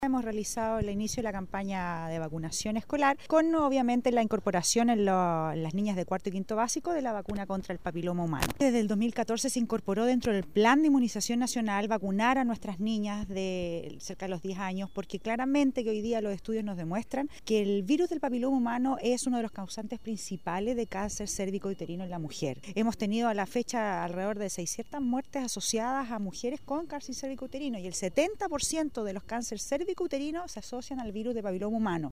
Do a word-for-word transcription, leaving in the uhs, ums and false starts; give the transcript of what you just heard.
Hemos realizado el inicio de la campaña de vacunación escolar con obviamente la incorporación en, lo, en las niñas de cuarto y quinto básico de la vacuna contra el papiloma humano. Desde el dos mil catorce se incorporó dentro del plan de inmunización nacional vacunar a nuestras niñas de cerca de los diez años, porque claramente que hoy día los estudios nos demuestran que el virus del papiloma humano es uno de los causantes principales de cáncer cérvico-uterino en la mujer. Hemos tenido a la fecha alrededor de seiscientas muertes asociadas a mujeres con cáncer cérvico-uterino y el setenta por ciento de los cánceres cérvico uterino se asocian al virus de papiloma humano.